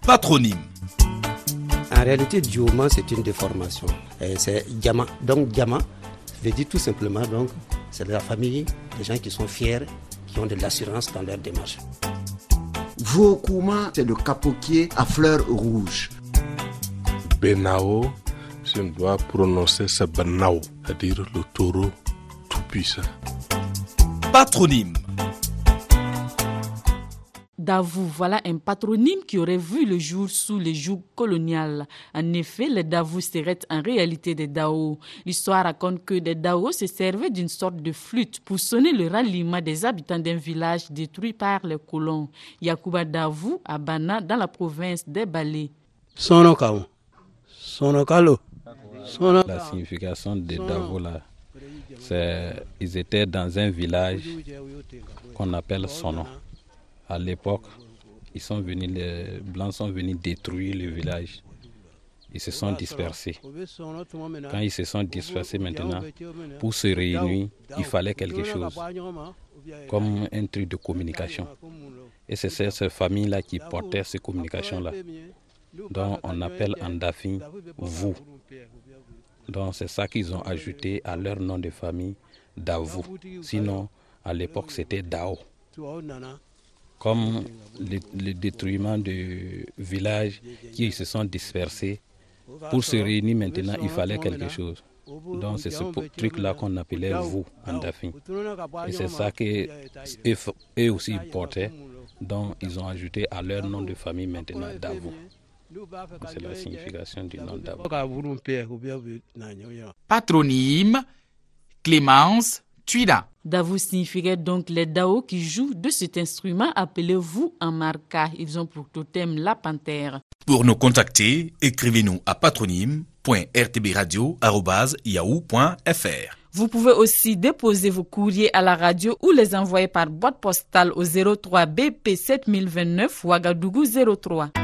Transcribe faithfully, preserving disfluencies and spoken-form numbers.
Patronyme. En réalité, Diouma, c'est une déformation. Et c'est Diama. Donc, Diama veut dire tout simplement, donc, c'est de la famille, des gens qui sont fiers, qui ont de l'assurance dans leur démarche. Vokuma, c'est le capoquier à fleurs rouges. Benao, si on doit prononcer, c'est Benao, c'est-à-dire le taureau tout-puissant. Patronyme. Davou, voilà un patronyme qui aurait vu le jour sous les jougs coloniales. En effet, les Davou seraient en réalité des Dao. L'histoire raconte que des Dao se servaient d'une sorte de flûte pour sonner le ralliement des habitants d'un village détruit par les colons. Yakuba Davou, à Bana, dans la province des Balais. Sonokao. Sonokalo. La signification des Davou là, c'est ils étaient dans un village qu'on appelle Sono. À l'époque, ils sont venus, les Blancs sont venus détruire le village. Ils se sont dispersés. Quand ils se sont dispersés maintenant, pour se réunir, il fallait quelque chose, comme un truc de communication. Et c'est cette famille-là qui portait ces communications-là. Donc on appelle en Dafin vous. Donc c'est ça qu'ils ont ajouté à leur nom de famille, Davou. Sinon, à l'époque, c'était Dao. Comme le, le détruisement du village qui se sont dispersés, pour se réunir maintenant, il fallait quelque chose. Donc c'est ce truc-là qu'on appelait vous en Dafin. Et c'est ça qu'eux aussi portaient. Donc ils ont ajouté à leur nom de famille maintenant Davou. C'est la signification du nom Davou. Patronyme, Clémence Tuida. Davou signifierait donc les Dao qui jouent de cet instrument appelé vous en marca. Ils ont pour totem la panthère. Pour nous contacter, écrivez-nous à patronyme point r t b radio arobase yahoo point f r. Vous pouvez aussi déposer vos courriers à la radio ou les envoyer par boîte postale au zéro trois B P sept mille vingt-neuf Ouagadougou zéro trois.